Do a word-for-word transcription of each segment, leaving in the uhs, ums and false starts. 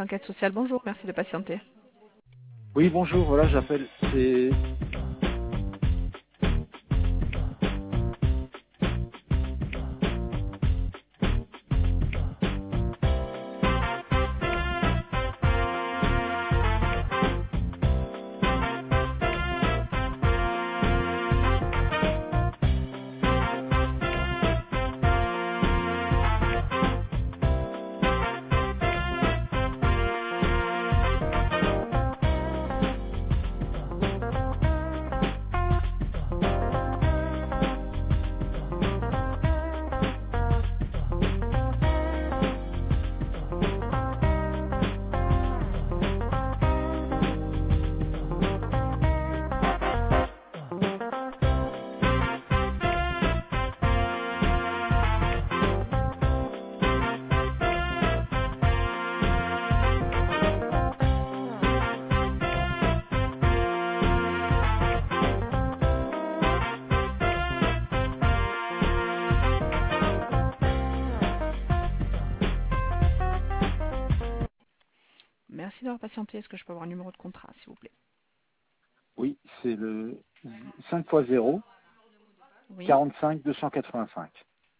service enquête sociale, bonjour, merci de patienter. Oui, bonjour, voilà, j'appelle. C'est... Merci d'avoir patienté, est-ce que je peux avoir un numéro de contrat, s'il vous plaît? Oui, c'est le cinq fois zéro, Oui, quarante-cinq, deux cent quatre-vingt-cinq.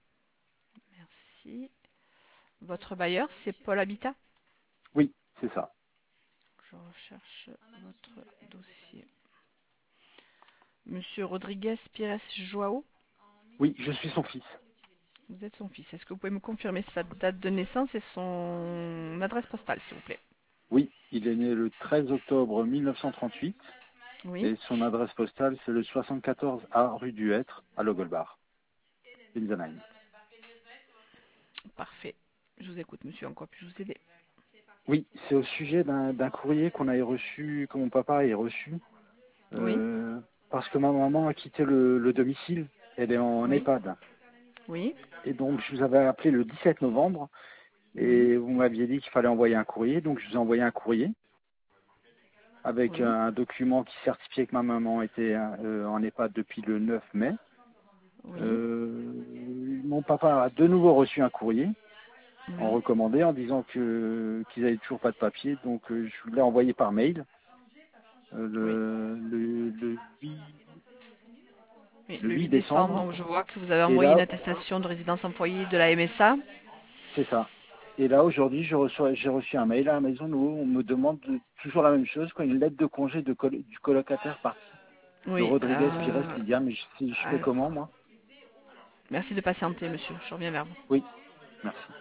merci. Votre bailleur, c'est Paul Habitat? Oui, c'est ça. Je recherche votre dossier. Monsieur Rodriguez Pires Joao, Oui, je suis son fils. vous êtes son fils. Est-ce que vous pouvez me confirmer sa date de naissance et son adresse postale, s'il vous plaît? Oui, il est né le treize octobre mille neuf cent trente-huit Oui, et son adresse postale, c'est le soixante-quatorze A rue du Hêtre, à Logelbach, Pinsenheim. parfait. Je vous écoute, monsieur, en quoi puis-je vous aider? Oui, c'est au sujet d'un d'un courrier qu'on a reçu, que mon papa a reçu, Oui, euh, parce que ma maman a quitté le, le domicile, elle est en oui, EHPAD. oui, Et donc, je vous avais appelé le dix-sept novembre, oui, et vous m'aviez dit qu'il fallait envoyer un courrier, donc je vous ai envoyé un courrier avec oui, un document qui certifiait que ma maman était euh, en EHPAD depuis le neuf mai. oui, Euh, mon papa a de nouveau reçu un courrier en oui. recommandé en disant que qu'ils n'avaient toujours pas de papier, donc euh, je l'ai envoyé par mail euh, Oui. le, le, le, huit, Oui, le le huit huit décembre, décembre. donc je vois que vous avez Et envoyé une là, attestation de résidence employée de la M S A. c'est ça. Et là, aujourd'hui, je reçois- j'ai reçu un mail à la maison où on me demande de- toujours la même chose, quoi, une lettre de congé de col- du colocataire parti. De Oui, Rodriguez Pires euh, Lydia, mais je, si je fais comment, alors, moi? merci de patienter, monsieur. Je reviens vers vous. Oui, merci.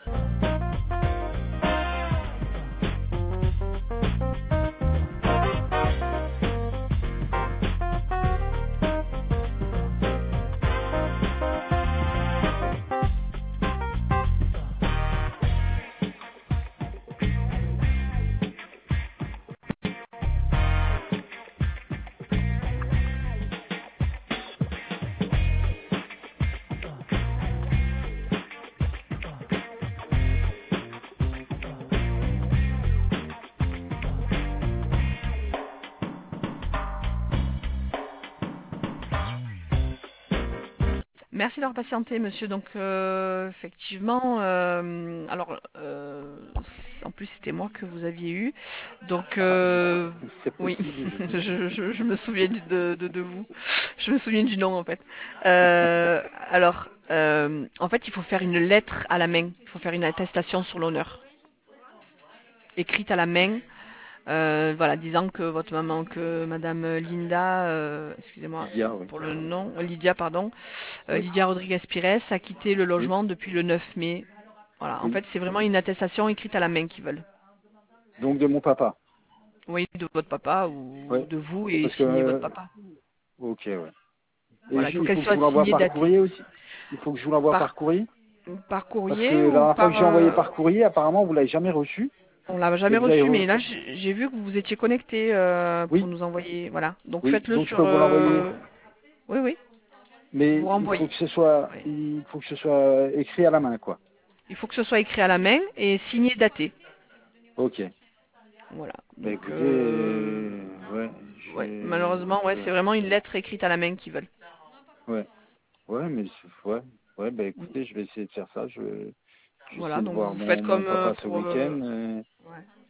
Merci d'avoir patienté, monsieur. Donc, euh, effectivement, euh, alors, euh, en plus, c'était moi que vous aviez eu. Donc, Ah, euh, c'est oui, possible, je sais. je, je- je me souviens du- de, de- de vous. Je me souviens du nom, en fait. Euh, alors, euh, en fait, il faut faire une lettre à la main. Il faut faire une attestation sur l'honneur, écrite à la main. Euh, voilà, disant que votre maman, que Madame Linda, euh, excusez-moi Lydia, oui. pour le nom, Lydia, pardon, euh, Oui, Lydia Rodriguez Pires a quitté le oui, logement depuis le neuf mai. Voilà, en oui. fait, c'est vraiment une attestation écrite à la main qu'ils veulent. Donc de mon papa. Oui, de votre papa Oui, ou de vous et parce que... signer votre euh, papa. ok, ouais. Et Voilà, il je- faut il qu'elle faut que je soit vous l'envoie signée, par datée. courrier aussi. Il faut que je vous l'envoie Par, par courrier. par Parce que courrier la ou dernière fois par... que j'ai envoyé euh, par courrier, apparemment, vous l'avez jamais reçu. on l'a Et jamais vous avez... reçu, mais re- là, j'ai j'ai vu que vous étiez connecté euh, pour Oui, nous envoyer. Voilà, donc oui. faites-le Donc je sur... peux vous l'envoyer. euh, Oui, oui, Mais vous il faut renvoyez. que ce soit... Oui. Il faut que ce soit écrit à la main, quoi. Il faut que ce soit écrit à la main et signé, daté. Ok. Voilà. Bah Donc, écoutez, euh, euh, ouais, je ouais, vais... malheureusement, ouais, je- c'est vraiment une lettre écrite à la main qu'ils veulent. Ouais, ouais, mais c'est- ouais, ouais, bah écoutez, je vais essayer de faire ça. Je vais, je vais Voilà, essayer de donc voir vous mon, faites mon comme euh, papa ce pour. euh, week-end. euh, ouais.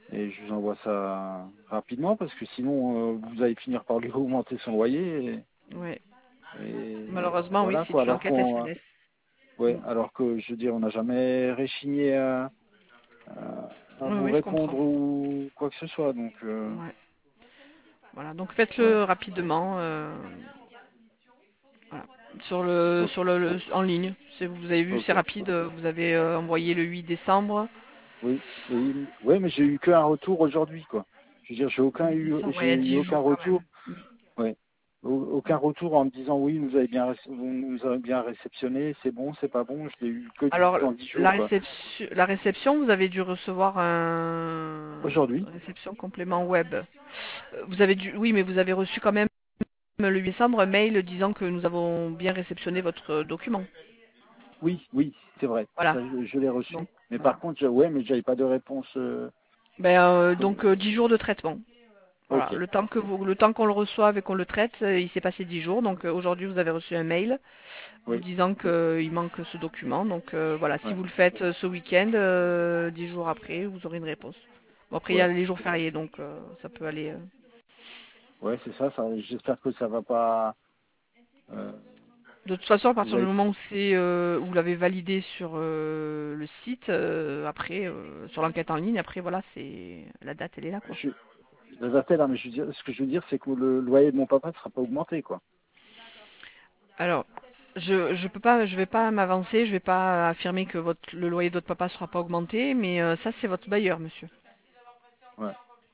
Et je vous envoie ça rapidement parce que sinon, euh, vous allez finir par lui augmenter son loyer. Ouais. Et, et Malheureusement, oui, voilà quoi. c'est une Alors enquête qu'on, S N S. ouais, Mm. alors que je veux dire, on n'a jamais réchigné à, à, à Oui, vous oui, je comprends. répondre ou quoi que ce soit. Donc, euh, Ouais. Voilà, donc voilà. faites-le rapidement. euh, voilà. Sur le, Ok. sur le, le- en ligne. C'est- Vous avez vu, c'est Ok. rapide. Vous avez euh, envoyé le huit décembre. Oui. Et, ouais, mais j'ai eu qu'un retour aujourd'hui, quoi. Je veux dire, j'ai aucun huit eu, décembre, ouais, il j'ai y a eu dix aucun jours quand retour. même. Mm. Ouais. Au- Aucun retour en me disant oui, vous avez bien, réc- vous nous avez bien réceptionné, c'est bon, c'est pas bon. Je l'ai eu que du, Alors, dans dix la jours, quoi. réception, la réception, vous avez dû recevoir un Aujourd'hui. réception complément web. Euh, Vous avez dû, oui, mais vous avez reçu quand même le huit décembre un mail disant que nous avons bien réceptionné votre document. Oui, oui, c'est vrai. Voilà. Ça, je, je l'ai reçu. Donc, Mais voilà. par contre, je- ouais, mais j'avais pas de réponse. euh, Ben, euh, donc comme- euh, dix jours de traitement. Voilà, Ok. le temps que vous, le temps qu'on le reçoive et qu'on le traite, euh, il s'est passé dix jours. Donc euh, aujourd'hui, vous avez reçu un mail vous Oui. disant qu'il manque ce document. Donc euh, voilà, si Ouais. vous le faites euh, ce week-end, euh, dix jours après, vous aurez une réponse. Bon, après, il y a Ouais. les jours fériés, donc euh, ça peut aller. euh. Ouais, c'est ça. ça J'espère que ça va pas. euh, De toute façon, à vous partir du avez. moment où c'est, euh, vous l'avez validé sur euh, le site, euh, après, euh, sur l'enquête en ligne, après, voilà, c'est la date, elle est là, quoi. Je, je les appelle, hein, mais je veux dire, ce que je veux dire, c'est que le loyer de mon papa ne sera pas augmenté, quoi. Alors, je je peux pas, je vais pas m'avancer, je vais pas affirmer que votre le loyer de votre papa sera pas augmenté, mais euh, ça c'est votre bailleur, monsieur. Ouais.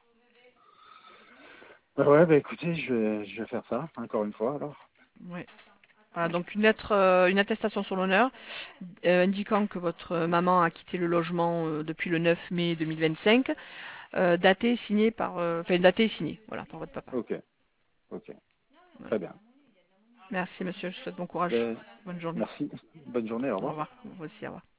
Bah ouais, bah écoutez, je vais, je vais faire ça, encore une fois, alors. Ouais. Voilà, donc une lettre, euh, une attestation sur l'honneur euh, indiquant que votre maman a quitté le logement euh, depuis le neuf mai deux mille vingt-cinq, euh, datée et signée par, euh, enfin datée et signée, voilà, par votre papa. Ok, ok, Voilà. très bien. Merci, monsieur, je vous souhaite bon courage, Ben, bonne journée. merci, bonne journée, au Au revoir. revoir. Vous aussi, au revoir.